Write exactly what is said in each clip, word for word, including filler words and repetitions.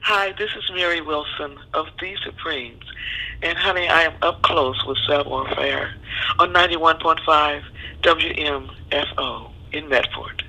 Hi, this is Mary Wilson of The Supremes. And honey, I am up close with Savoir Faire on ninety-one point five W M F O in Medford.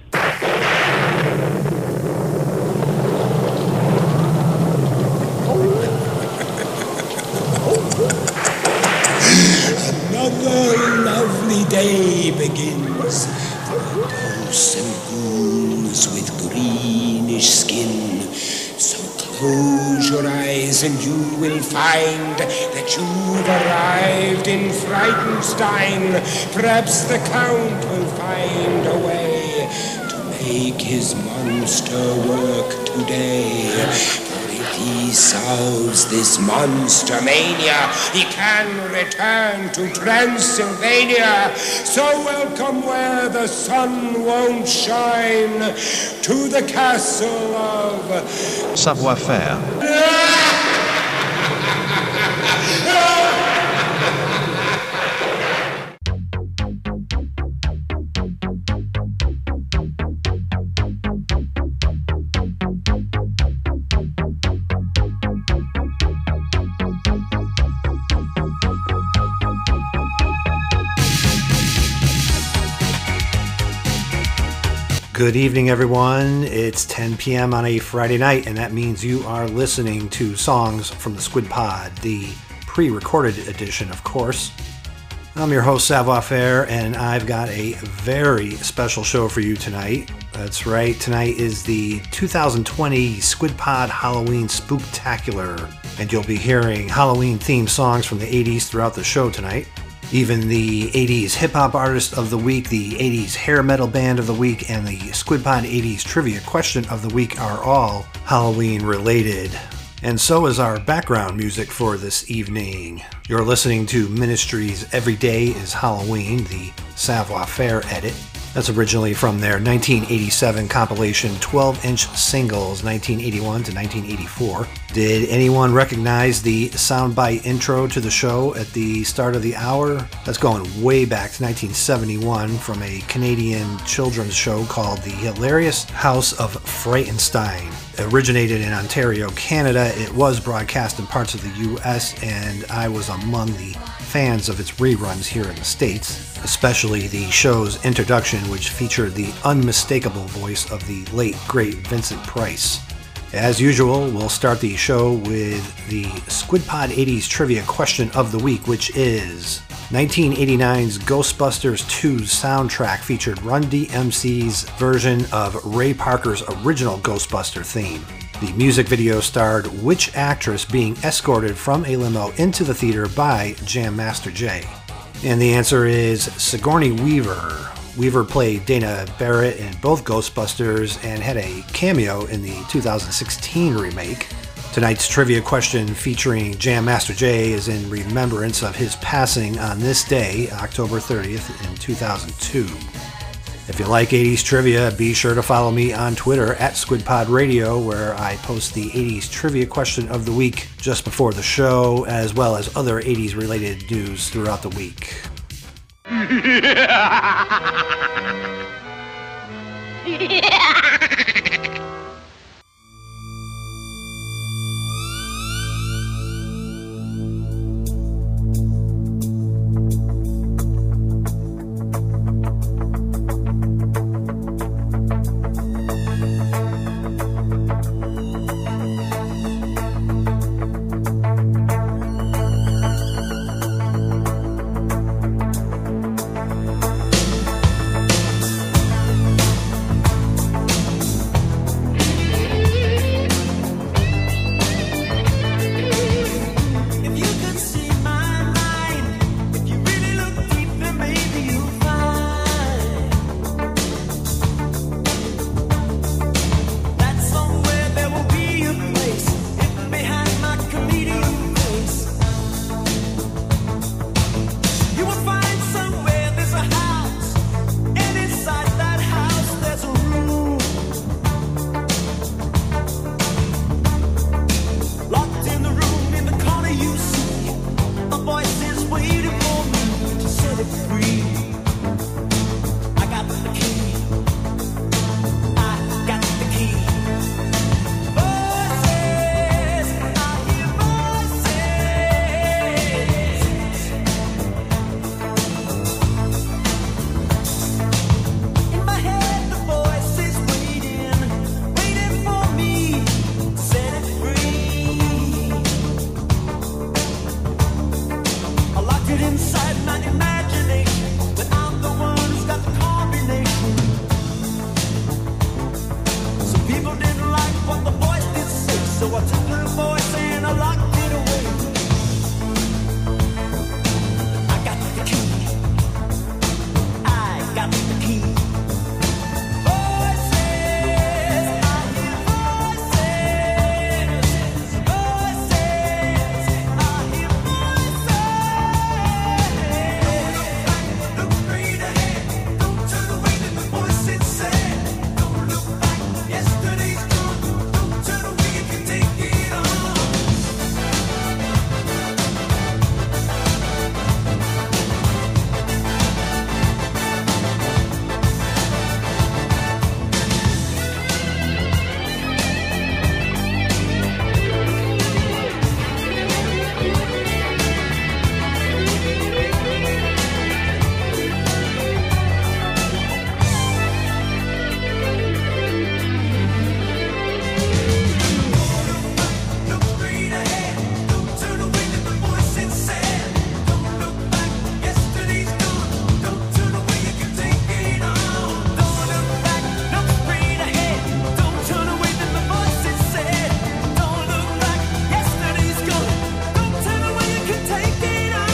Another lovely day begins for ghosts and ghouls with greenish skin. So close your eyes and you will find that you've arrived in Frightenstein. Perhaps the Count will find a way to make his monster work today. For if he solves this monster mania, he can return to Transylvania. So welcome where the sun won't shine, to the castle of Savoir Faire. Good evening, everyone. It's ten p.m. on a Friday night, and that means you are listening to songs from the Squid Pod, the pre-recorded edition, of course. I'm your host, Savoir Faire, and I've got a very special show for you tonight. That's right, tonight is the two thousand twenty Squid Pod Halloween Spooktacular, and you'll be hearing Halloween-themed songs from the eighties throughout the show tonight. Even the eighties Hip-Hop Artist of the Week, the eighties Hair Metal Band of the Week, and the Squid Pod eighties Trivia Question of the Week are all Halloween-related. And so is our background music for this evening. You're listening to Ministry's Every Day is Halloween, the Savoir Faire edit. That's originally from their nineteen eighty-seven compilation twelve-inch singles, nineteen eighty-one to nineteen eighty-four. Did anyone recognize the soundbite intro to the show at the start of the hour? That's going way back to nineteen seventy-one from a Canadian children's show called The Hilarious House of Frightenstein. Originated in Ontario, Canada, it was broadcast in parts of the U S, and I was among the fans of its reruns here in the States, especially the show's introduction, which featured the unmistakable voice of the late, great Vincent Price. As usual, we'll start the show with the Squid Pod eighties Trivia Question of the Week, which is nineteen eighty-nine's Ghostbusters two soundtrack featured Run D M C's version of Ray Parker's original Ghostbuster theme. The music video starred which actress being escorted from a limo into the theater by Jam Master Jay? And the answer is Sigourney Weaver. Weaver played Dana Barrett in both Ghostbusters and had a cameo in the two thousand sixteen remake. Tonight's trivia question featuring Jam Master Jay is in remembrance of his passing on this day, October thirtieth in two thousand two. If you like eighties trivia, be sure to follow me on Twitter at SquidPodRadio, where I post the eighties trivia question of the week just before the show, as well as other eighties related news throughout the week. So I took her voice and I locked it away. I got the key. I got the key. Voices, I hear voices. Voices, I hear voices. Look straight ahead. Don't turn away to the voices said. Don't look back. Yesterday's gone. Don't turn away. You can take it on. Look straight ahead. Don't turn away to the voices said. Don't look back. Yesterday's gone. Don't turn away. You can take it on. Don't look back. Look straight ahead. Don't turn away to the voices said. Don't look back. Yesterday's gone. Don't turn away. You can take it on.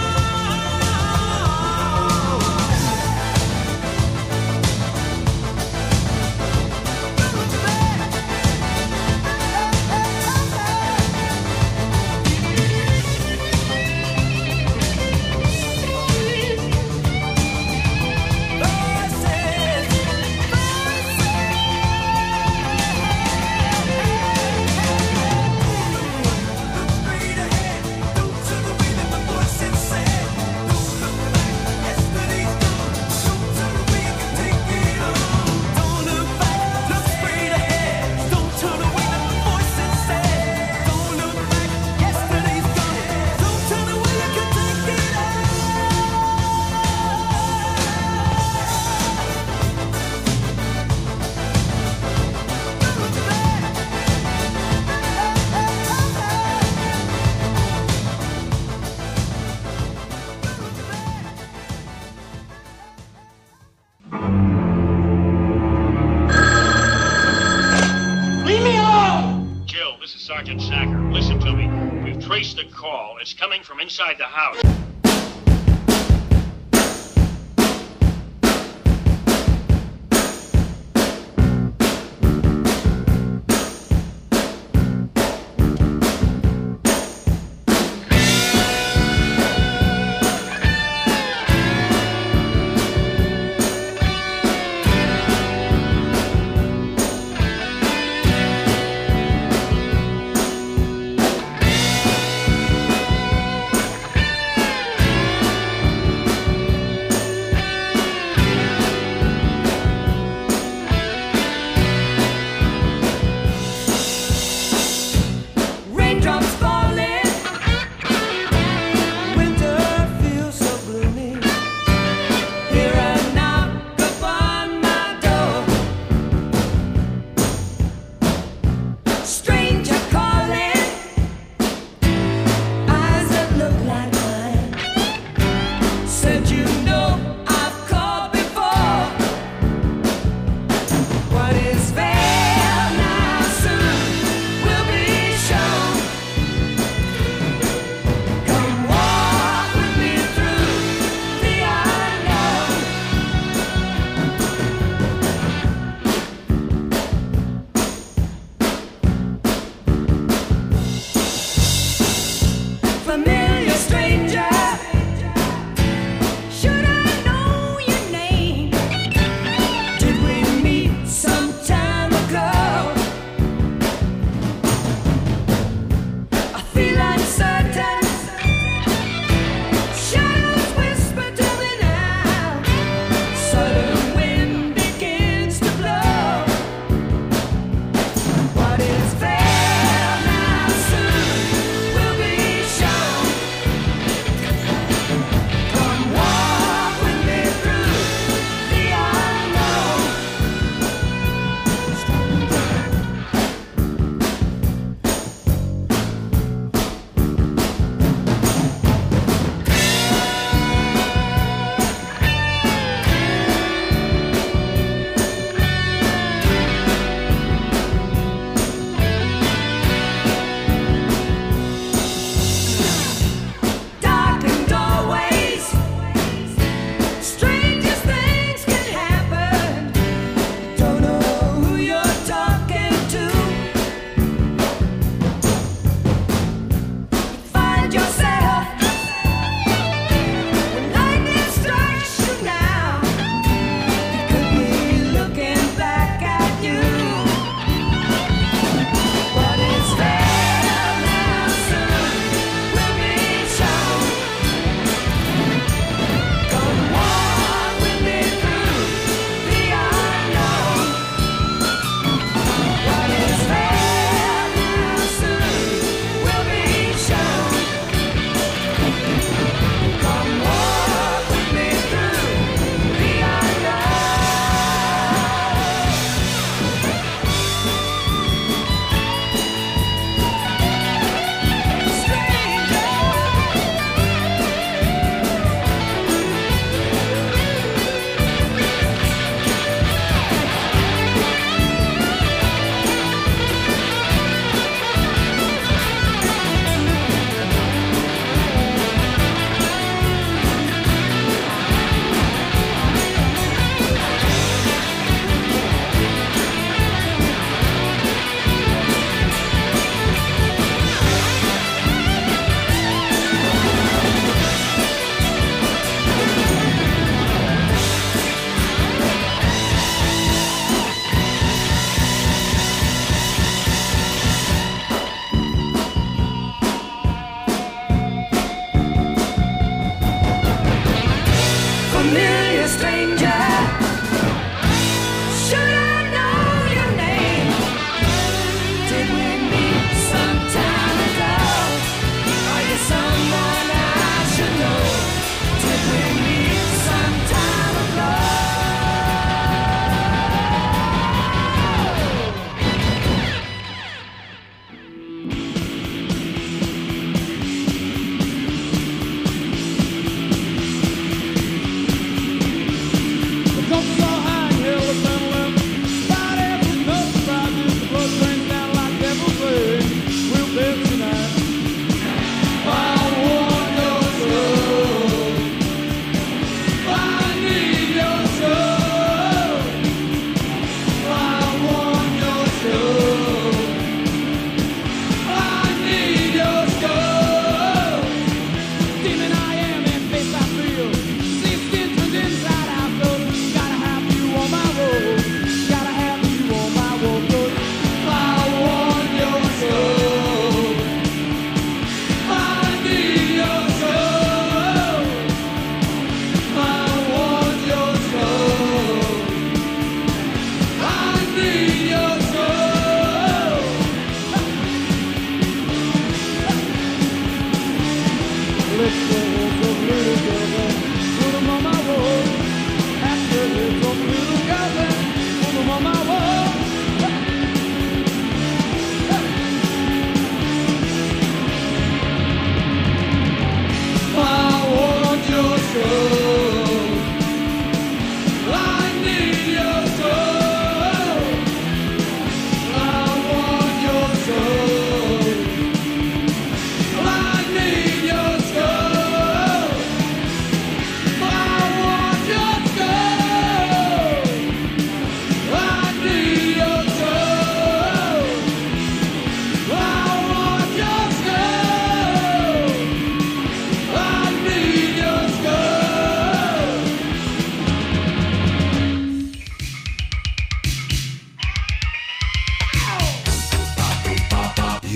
Jill, this is Sergeant Sacker. Listen to me. We've traced the call. It's coming from inside the house.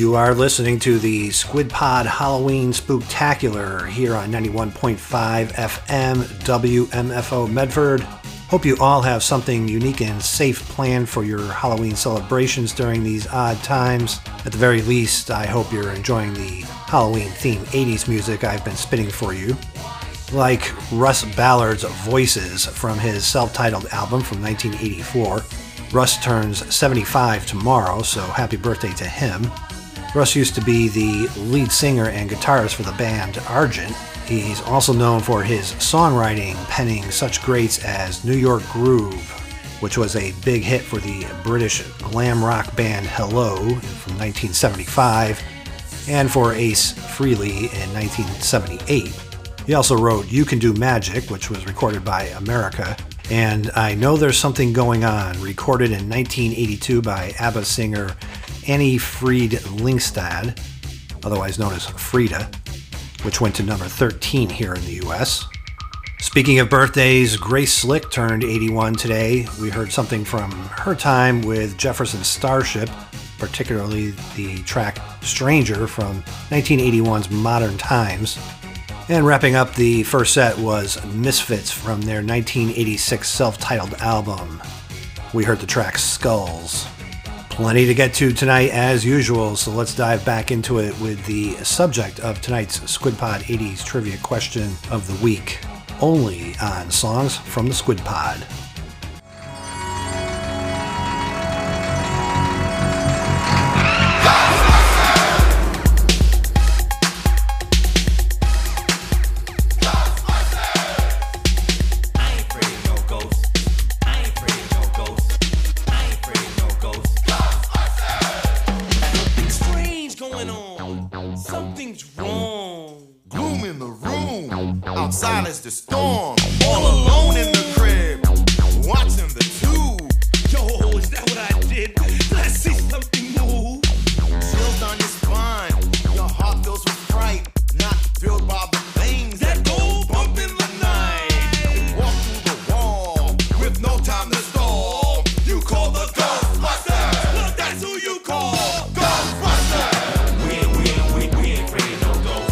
You are listening to the Squid Pod Halloween Spooktacular here on ninety-one point five F M W M F O Medford. Hope you all have something unique and safe planned for your Halloween celebrations during these odd times. At the very least, I hope you're enjoying the Halloween-themed eighties music I've been spinning for you. Like Russ Ballard's Voices from his self-titled album from nineteen eighty-four. Russ turns seventy-five tomorrow, so happy birthday to him. Russ used to be the lead singer and guitarist for the band Argent. He's also known for his songwriting, penning such greats as New York Groove, which was a big hit for the British glam rock band Hello from nineteen seventy-five, and for Ace Frehley in nineteen seventy-eight. He also wrote You Can Do Magic, which was recorded by America, and I Know There's Something Going On, recorded in nineteen eighty-two by ABBA singer Annie Fried Lyngstad, otherwise known as Frida, which went to number thirteen here in the U S. Speaking of birthdays, Grace Slick turned eighty-one today. We heard something from her time with Jefferson Starship, particularly the track Stranger from nineteen eighty-one's Modern Times. And wrapping up the first set was Misfits from their nineteen eighty-six self-titled album. We heard the track Skulls. Plenty to get to tonight as usual, so let's dive back into it with the subject of tonight's Squid Pod eighties trivia question of the week, only on Songs from the Squid Pod. Outside is the storm, all alone in the crib, watching the tube. Yo, is that what I did? Let's see something move. Chills down your spine, your heart fills with fright, not filled by the things that go bump in the night. Walk through the wall with no time to stall. You call the Ghostbusters. Well, that's who you call. Ghostbusters. We ain't, we ain't, we, we ain't afraid of no ghosts.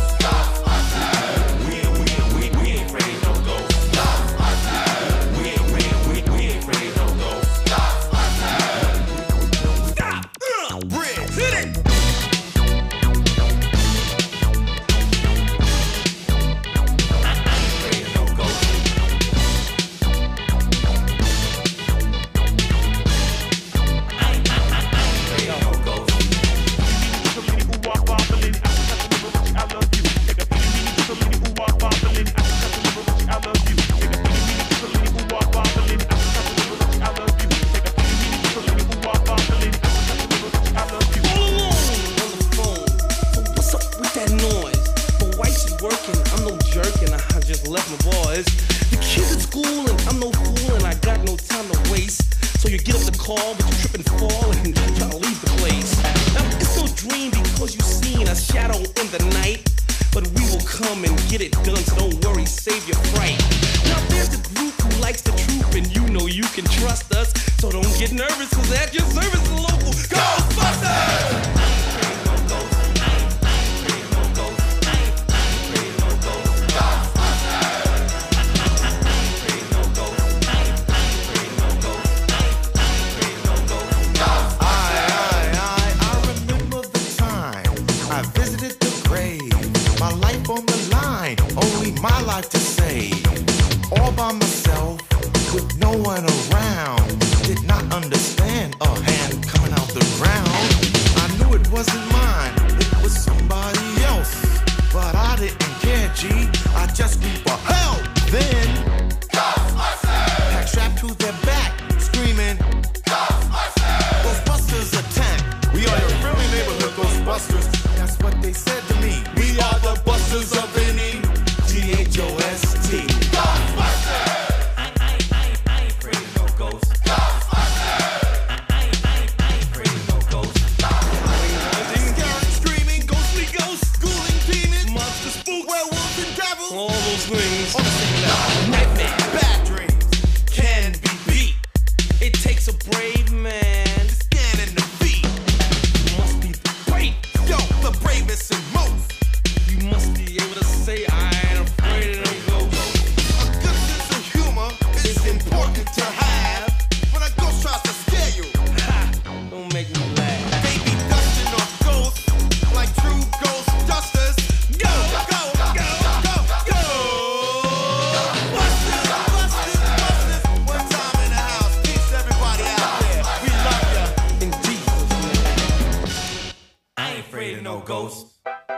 afraid of no ghosts.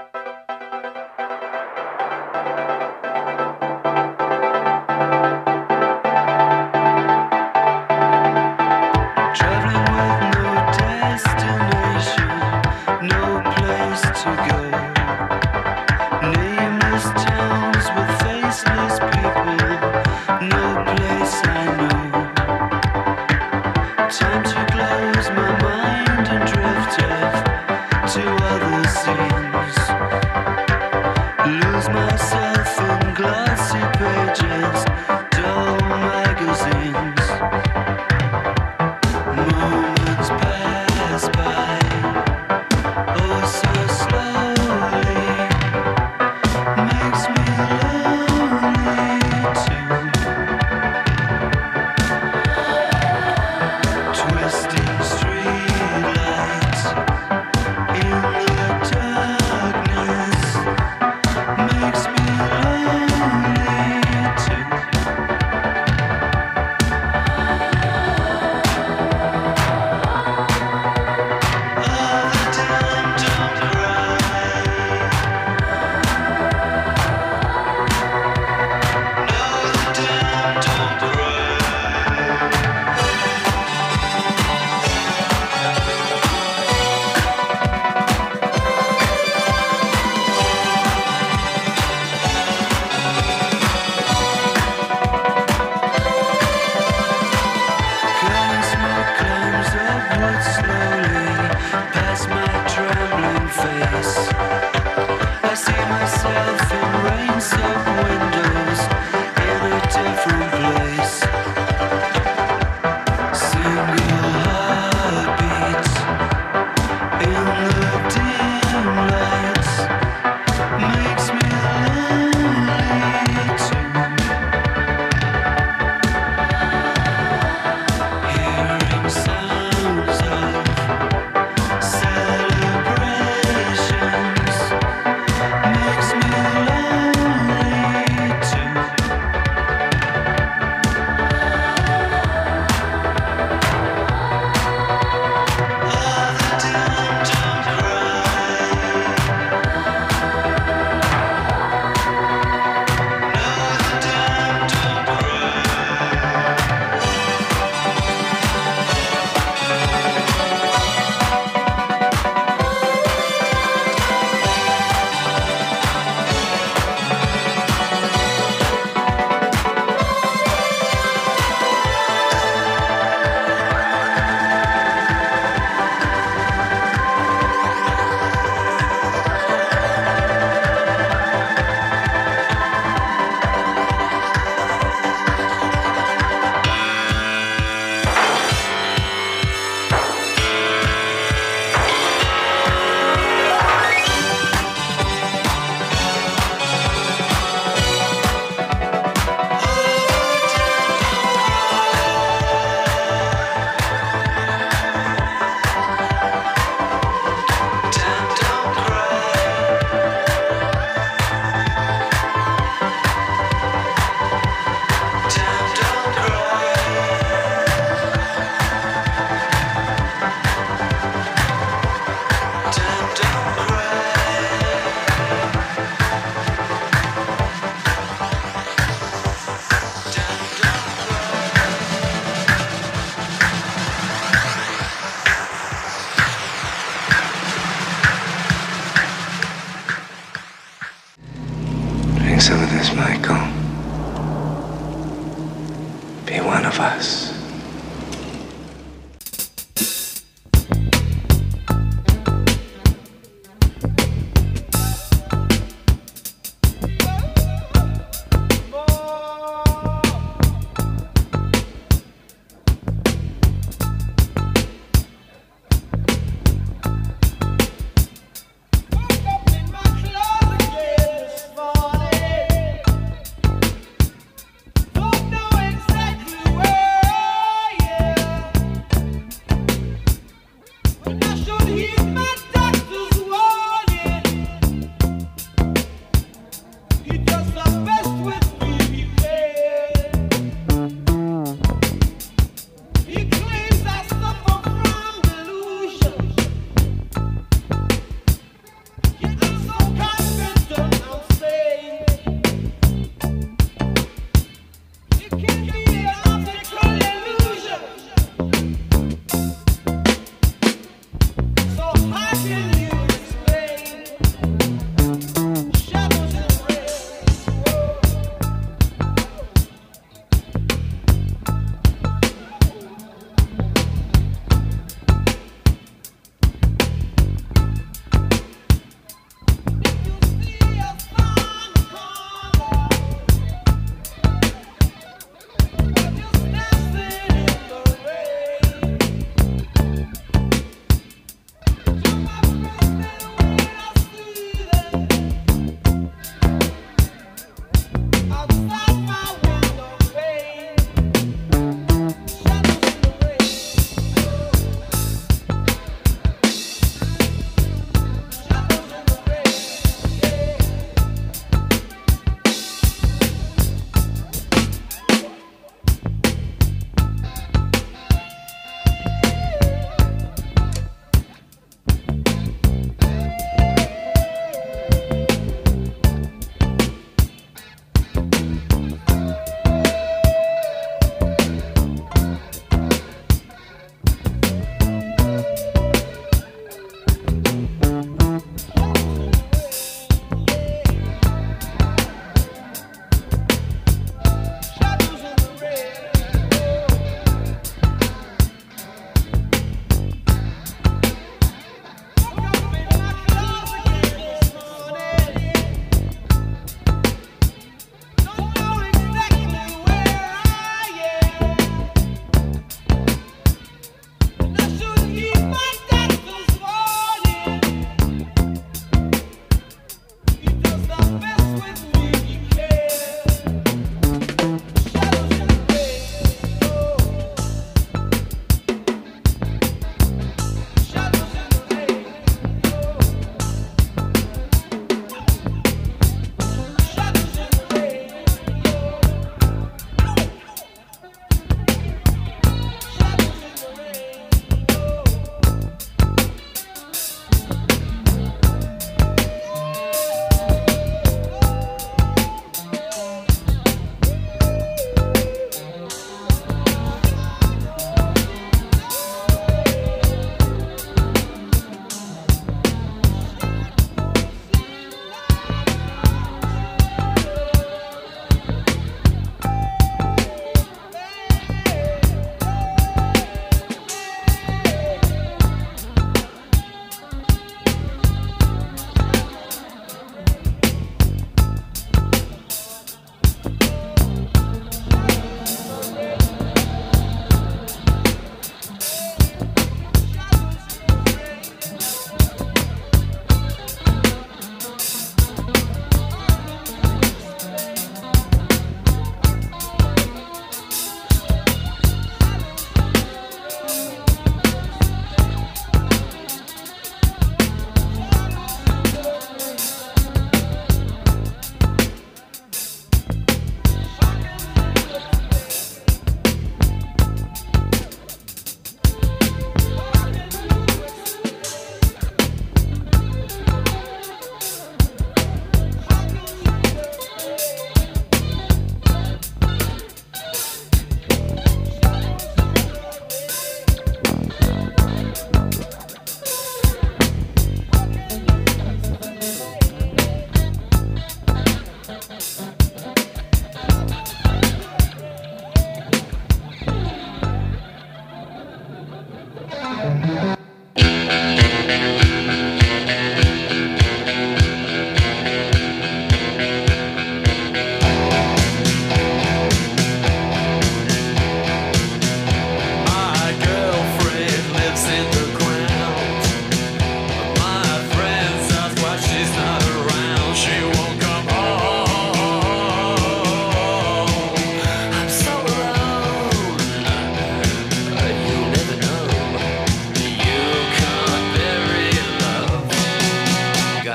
Traveling with no destination, no place to go. Nameless towns with faceless people, no place I know. Time to close my mind and drift off to other scenes. Lose myself in glossy pages, dull magazines. Moments pass by, oh so slowly. Makes me lonely too. Twisting streetlights in the darkness makes me lonely too. All the time, don't cry. No, the time, don't cry. Cutting smoke climbs upward slowly past my trembling face. I see myself in rain-soaked windows in a different place. Single heartbeats in the dim lights makes me lonely too. Hearing sounds of celebrations makes me lonely too. All the time, don't cry. No, the time, don't cry. Time, don't cry. Time, don't cry. Time, don't cry. Time, don't Drink some of this, Michael. Be one of us. Don't know exactly where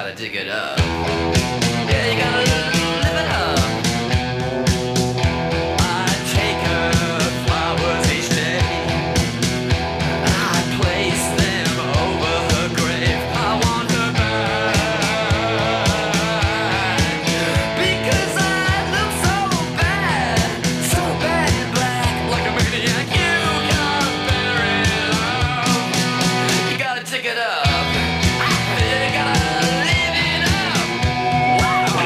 gotta dig it up. Yeah, you gotta live it up. I take her flowers each day. I place them over her grave. I want her back because I look so bad, so bad in black, like a maniac. You can't bear it up. You gotta dig it up. You gotta live it up. Wow.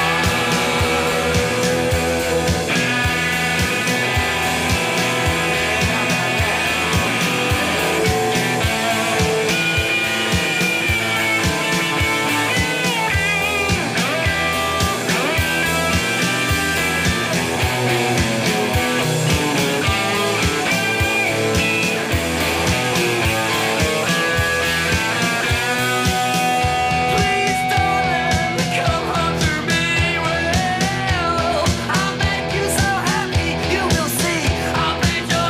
Please, darling, come home to me. Well, I'll make you so happy. You will see. I'll paint your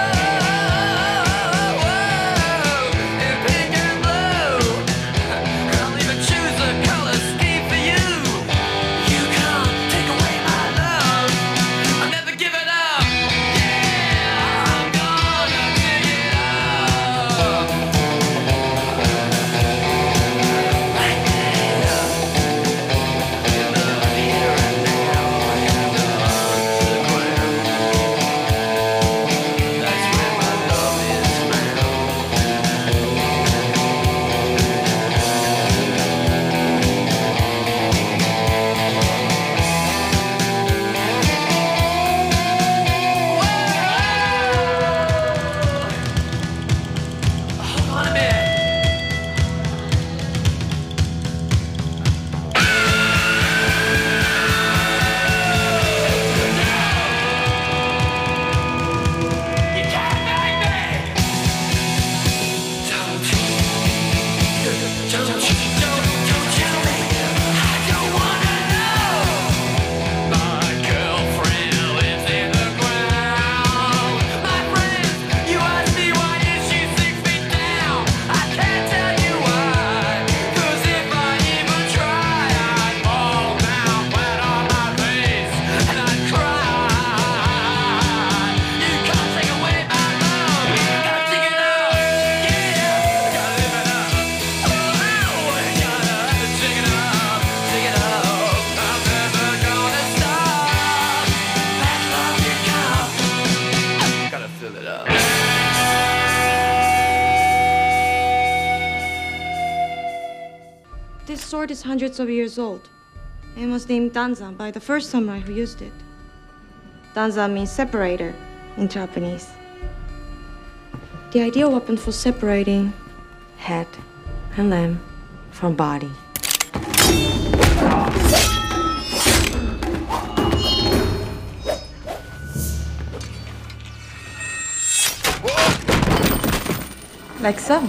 world in pink and blue. I'll even choose a color scheme for you. You can't take away my love. I'll never give it up. Yeah, I'm gonna dig it up. Right there, in the here and now, and underground. That's where my love is found. Hold on a minute. You can't make me. Don't you? Don't you? Don't don't tell me. I don't wanna know. My girlfriend lives in the ground. My friend, you ask me why is she six feet down? I can't tell you why. 'Cause if I even try, I'd fall down flat on my face and I'd cry. You can't take away my love. Gotta dig it up, yeah. Gotta live it up. Oh, I gotta dig it up, dig it up. I'm never gonna stop. That love you got, gotta fill it up. This sword is hundreds of years old and was named Danzan by the first samurai who used it. Danzan means separator in Japanese. The ideal weapon for separating head and limb from body. Like so.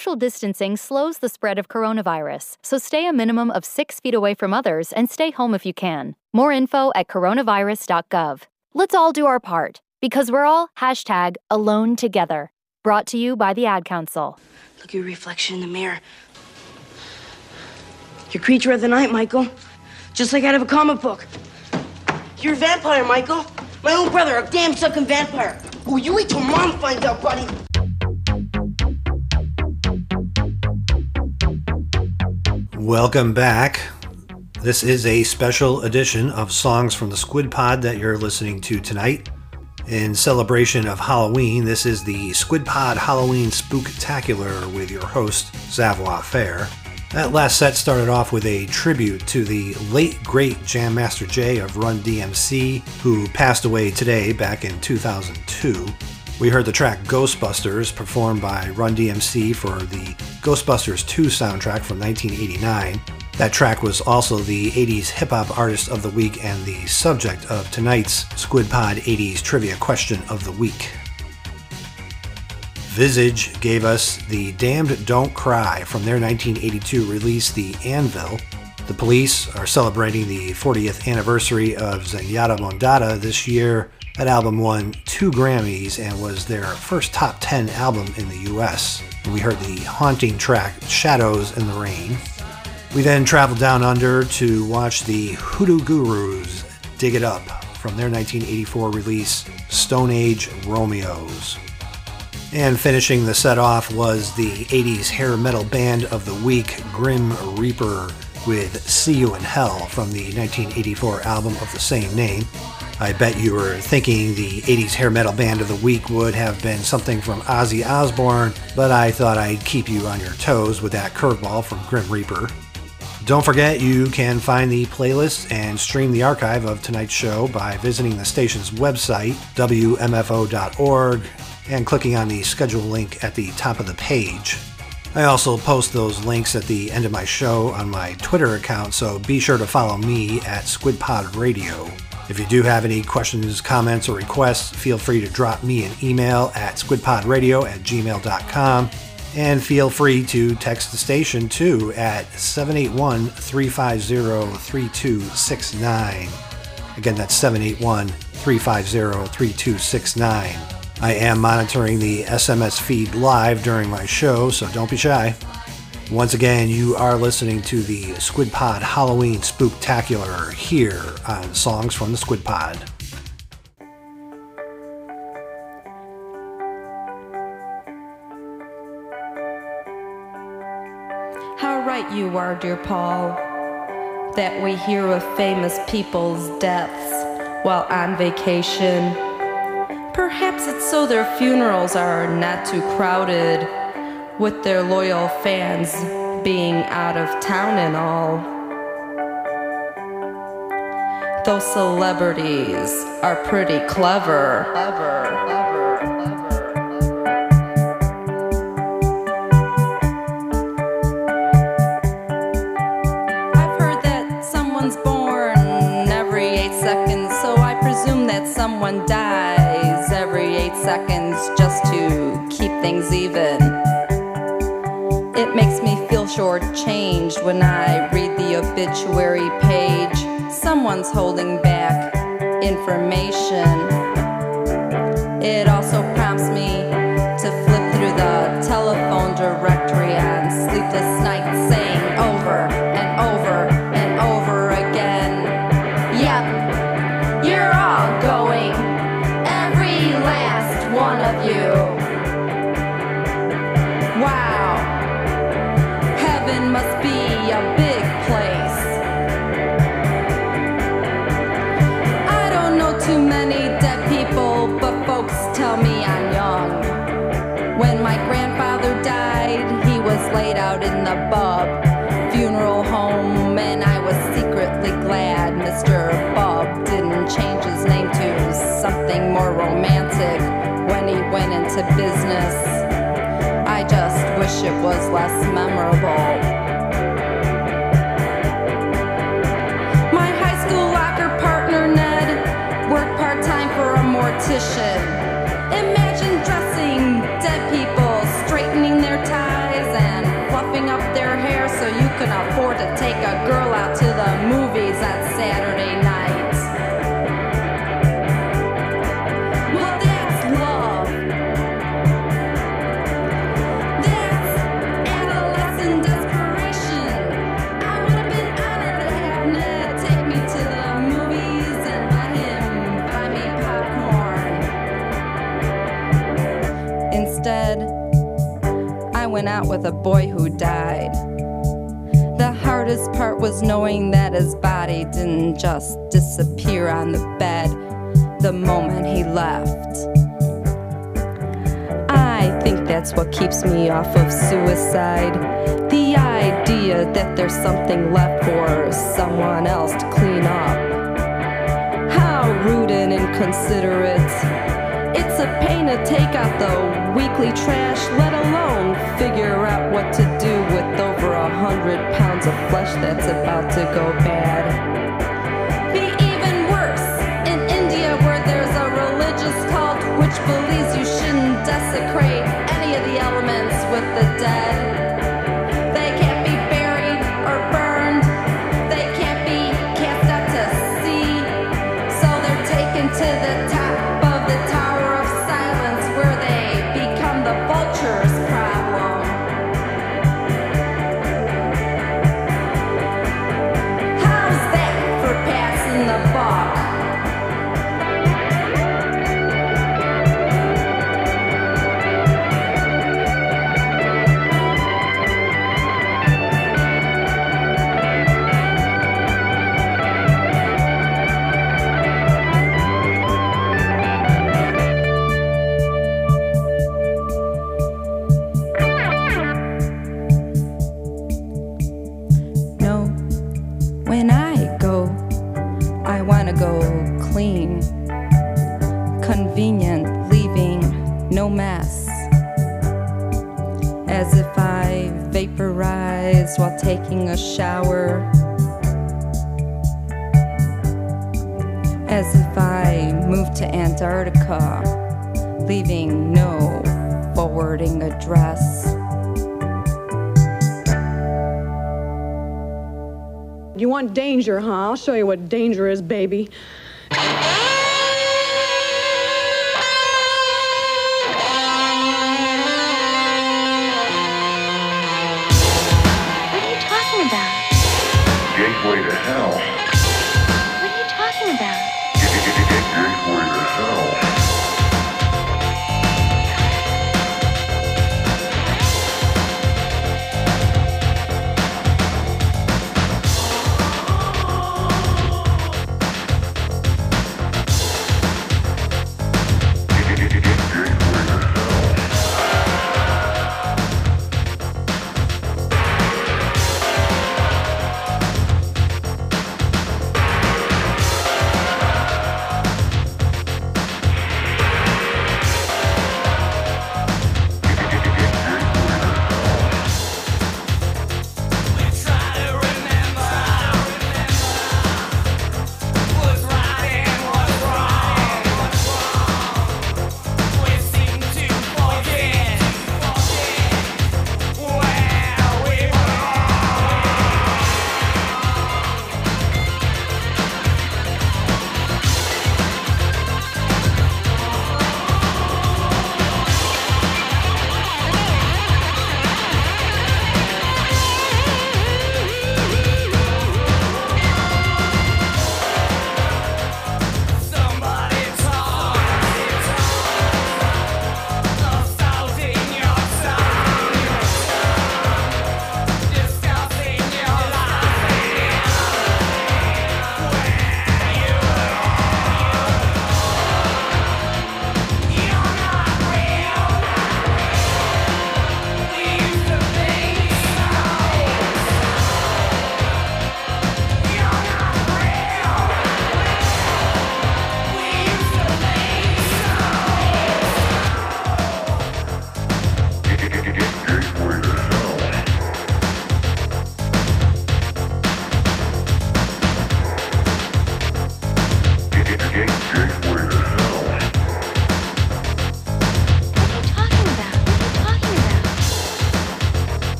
social distancing slows the spread of coronavirus, so stay a minimum of six feet away from others and stay home if you can. More info at coronavirus dot gov. Let's all do our part, because we're all hashtag alone together. Brought to you by the Ad Council. Look at your reflection in the mirror. You're creature of the night, Michael. Just like out of a comic book. You're a vampire, Michael. My own brother, a damn sucking vampire. Oh, you wait till Mom finds out, buddy. Welcome back. This is a special edition of Songs from the Squid Pod that you're listening to tonight. In celebration of Halloween, this is the Squid Pod Halloween Spooktacular with your host, Savoir Faire. That last set started off with a tribute to the late great Jam Master Jay of Run D M C, who passed away today back in two thousand two. We heard the track Ghostbusters, performed by Run D M C for the Ghostbusters two soundtrack from nineteen eighty-nine. That track was also the eighties Hip Hop Artist of the Week and the subject of tonight's Squid Pod eighties Trivia Question of the Week. Visage gave us The Damned Don't Cry from their nineteen eighty-two release, The Anvil. The Police are celebrating the fortieth anniversary of Zenyatta Mondatta this year. That album won two Grammys and was their first top ten album in the U S. We heard the haunting track Shadows in the Rain. We then traveled down under to watch the Hoodoo Gurus Dig It Up from their nineteen eighty-four release Stone Age Romeos. And finishing the set off was the eighties hair metal band of the week, Grim Reaper, with See You in Hell from the nineteen eighty-four album of the same name. I bet you were thinking the eighties hair metal band of the week would have been something from Ozzy Osbourne, but I thought I'd keep you on your toes with that curveball from Grim Reaper. Don't forget you can find the playlist and stream the archive of tonight's show by visiting the station's website, W M F O dot org, and clicking on the schedule link at the top of the page. I also post those links at the end of my show on my Twitter account, so be sure to follow me at SquidPod Radio. If you do have any questions, comments, or requests, feel free to drop me an email at squidpodradio at gmail dot com, and feel free to text the station too at seven eight one, three five zero, three two six nine. Again, that's seven eight one, three five zero, three two six nine. I am monitoring the S M S feed live during my show, so don't be shy. Once again, you are listening to the Squid Pod Halloween Spooktacular here on Songs from the Squid Pod. How right you are, dear Paul, that we hear of famous people's deaths while on vacation. Perhaps it's so their funerals are not too crowded, with their loyal fans being out of town and all. Those celebrities are pretty clever. clever, clever, clever. I've heard that someone's born every eight seconds, so I presume that someone dies every eight seconds just to keep things even. It makes me feel shortchanged when I read the obituary page. Someone's holding back information. It also prompts me to flip through the telephone directory on sleepless nights, saying over and over and over again, yep, you're all going, every last one of you. Wow, heaven must be a big place. I don't know too many dead people, but folks tell me I'm young. When my grandfather died, he was laid out in the Bub funeral home, and I was secretly glad Mister Bub didn't change his name to something more romantic when he went into business. I just wish it was less memorable. My high school locker partner Ned worked part-time for a mortician. Imagine dressing dead people, straightening their ties a girl out to the movies on Saturday night. Well, that's love. That's adolescent desperation. I would have been honored to have Ned take me to the movies and let him buy me popcorn. Instead, I went out with a boy who died. The hardest part was knowing that his body didn't just disappear on the bed the moment he left. I think that's what keeps me off of suicide. The idea that there's something left for someone else to clean up. How rude and inconsiderate. It's a pain to take out the weekly trash, let alone figure out what to do with over a hundred pounds of flesh that's about to go bad. Be even worse in India, where there's a religious cult which believes you shouldn't desecrate any of the elements with the dead. They can't be buried or burned. They can't be cast out to sea. So they're taken to the top of the Tower of Silence, where they become the vulture's problem. How's that for passing the buck? No, when I go, I wanna go clean, convenient, leaving no mess. As if I vaporized while taking a shower. As if I moved to Antarctica, leaving no forwarding address. You want danger, huh? I'll show you what danger is, baby. What are you talking about? Gateway to hell. What are you talking about? Gateway to hell.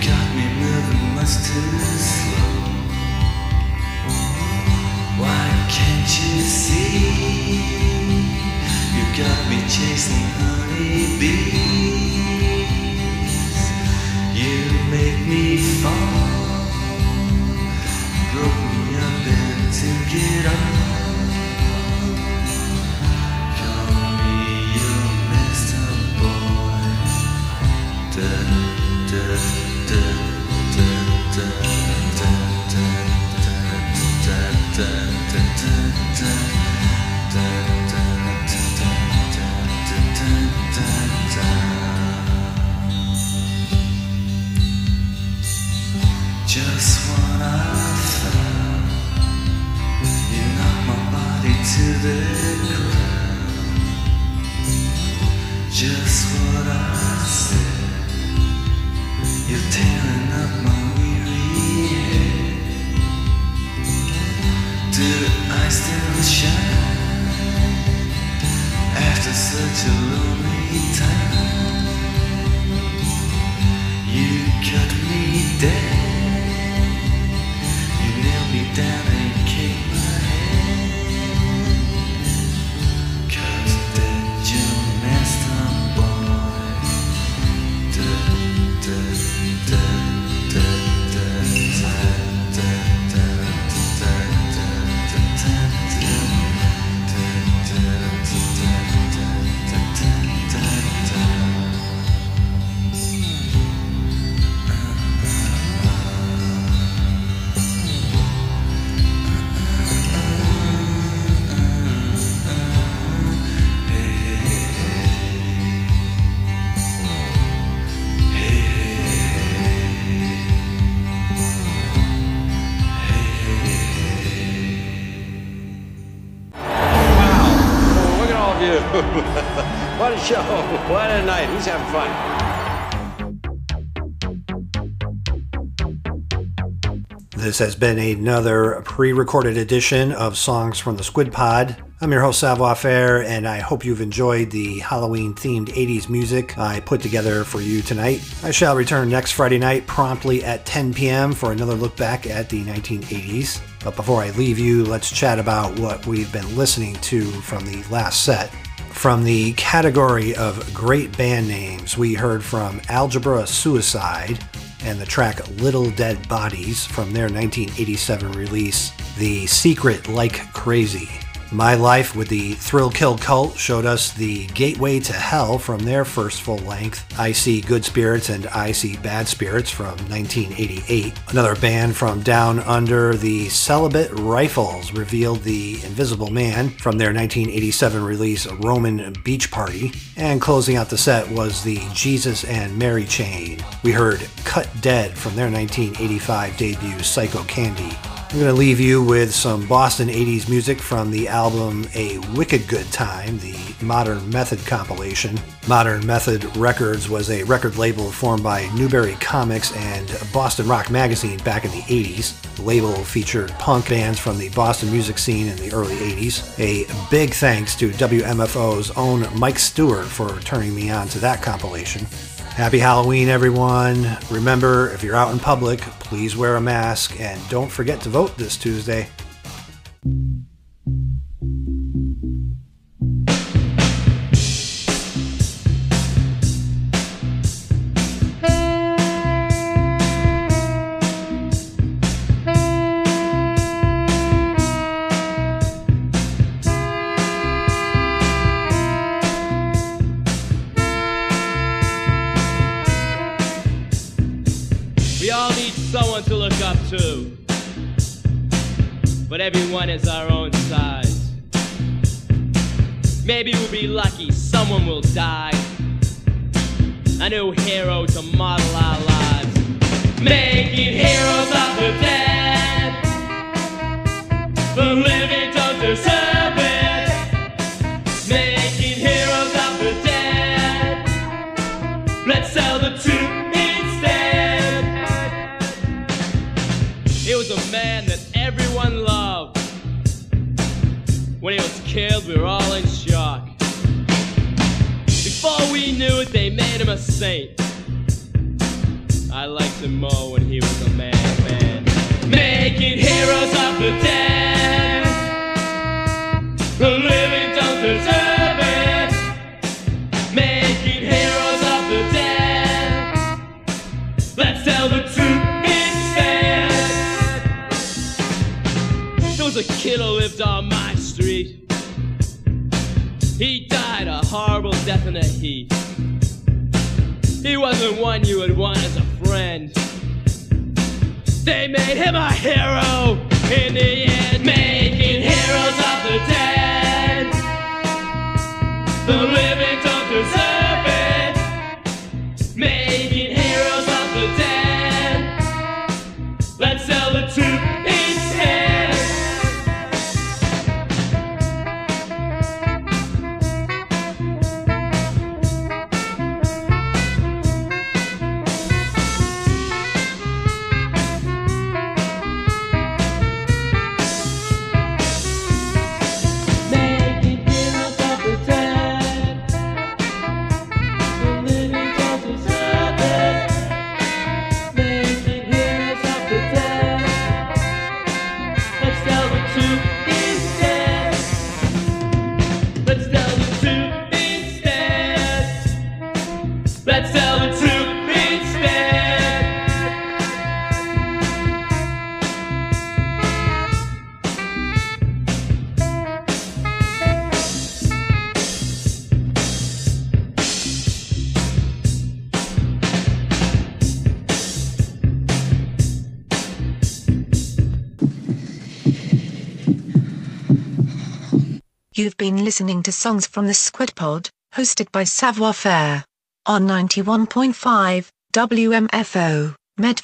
got me moving much too slow. Why can't you see? You got me chasing honeybees. You make me fall, broke me up and took it all. Call me your messed up boy. Da, da, da, da, da, da, da, da, da, da, da, just what I thought. You knock my body to the ground. Just what I said. You're tearing up my weary head. Do I still shine after such a lonely time? You cut me dead. You nailed me down and kicked my head. 'Cause that you messed up boy. Da, da, da, da, da, da, da, da, da, Look at all of you. What a show. What a night. Who's having fun? This has been another pre-recorded edition of Songs from the Squid Pod. I'm your host, Savoir Faire, and I hope you've enjoyed the Halloween-themed eighties music I put together for you tonight. I shall return next Friday night promptly at ten p.m. for another look back at the nineteen eighties. But before I leave you, let's chat about what we've been listening to from the last set. From the category of great band names, we heard from Algebra Suicide and the track Little Dead Bodies from their nineteen eighty-seven release, The Secret Like Crazy. My Life with the Thrill Kill Cult showed us the Gateway to Hell from their first full-length, I See Good Spirits and I See Bad Spirits from nineteen eighty-eight. Another band from down under, the Celibate Rifles, revealed The Invisible Man from their nineteen eighty-seven release Roman Beach Party. And closing out the set was the Jesus and Mary Chain. We heard Cut Dead from their nineteen eighty-five debut Psycho Candy. I'm going to leave you with some Boston eighties music from the album A Wicked Good Time, the Modern Method compilation. Modern Method Records was a record label formed by Newbury Comics and Boston Rock Magazine back in the eighties. The label featured punk bands from the Boston music scene in the early eighties. A big thanks to W M F O's own Mike Stewart for turning me on to that compilation. Happy Halloween, everyone. Remember, if you're out in public, please wear a mask and don't forget to vote this Tuesday. We all need someone to look up to, but everyone is our own size. Maybe we'll be lucky, someone will die, a new hero to model our lives, making heroes of the dead. The living don't deserve it, making heroes of the dead. Let's sell the two instead. It was a man that everyone loved. When he was killed, we were all in shock. Before we knew it, they made him a saint. I like Jason Moore when he was a madman. Making heroes of the dead. The living don't deserve it. Making heroes of the dead. Let's tell the truth instead. There was a kid who lived on my street. He died a horrible death in the heat. He wasn't one you would want as a friend. They made him a hero in the end. Making heroes of the dead. The living don't deserve it. Making heroes of the dead. Let's tell the truth instead. Let's tell the truth instead. You've been listening to Songs from the Squid Pod, hosted by Savoir Faire. On ninety-one point five W M F O, Medford.